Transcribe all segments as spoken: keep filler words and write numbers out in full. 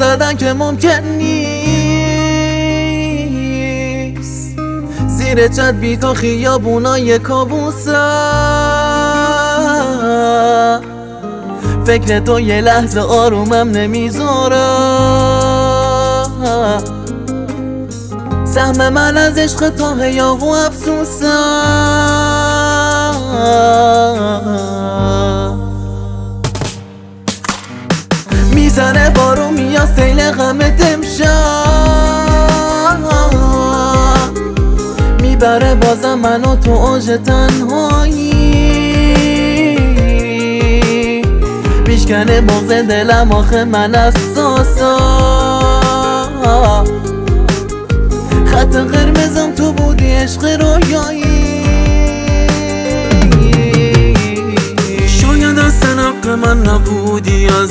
زدن که ممکن نیست، زیر چت بی تو خیابونای کابوسم، فکر تو یه لحظه آرومم نمیذارم، سهم من از عشق تو هیاهو افسوسم. میزنه بارون میاد سیل غمت امشب، میبره بازم منو تو اوج تنهایی، میشکنه بغض دلم آخه من اساسا، خط قرمزم تو بودی عشق رویایی، شاید از حق من نبودی از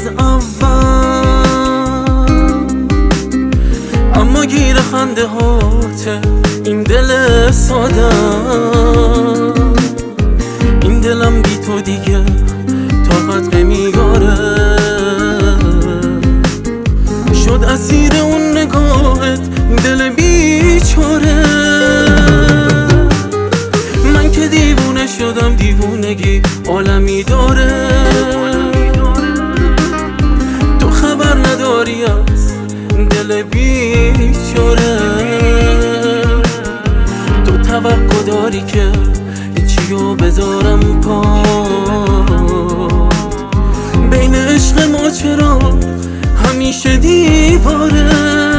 اول، اما گیر خنده هاته این دل ساده، این دلم بی تو دیگه طاقت نمیاره، شد اسیر اون نگاهت دل بیچاره، من که دیوونه شدم، دیوونگی عالمی داره، تو خبر نداری از دل بیچاره، تو توقع داری که چیو بذارم پات، بین عشق ما چرا همیشه دیواره.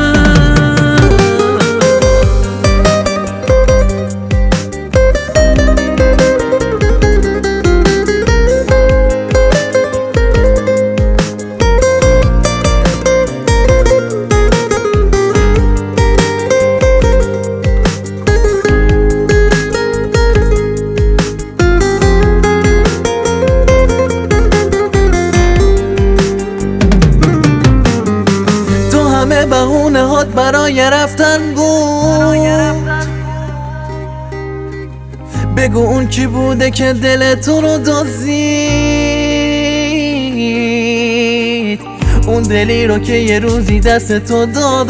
بهونه هات برای رفتن بود، بگو اون کی بوده که دل تو رو دزدید، اون دلی رو که یه روزی دست تو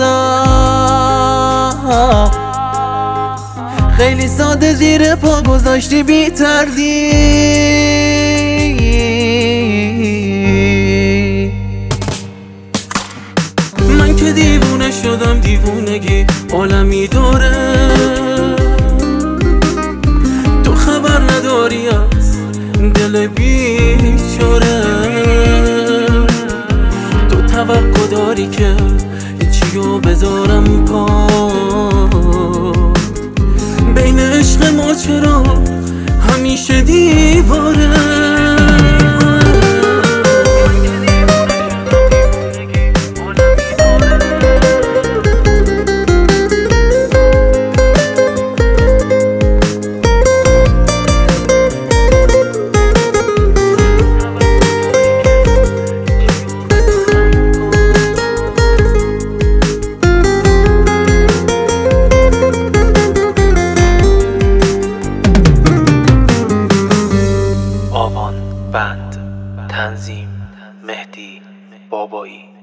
دادم، خیلی ساده زیر پا گذاشتی بی تردید، من که دیوونه شدم، دیوونگی عالمی داره، تو خبر نداری از دل بیچاره، تو توقع داری که چیو بذارم پات، بین عشق ما چرا همیشه دیواره. بند تنظیم مهدی بابایی.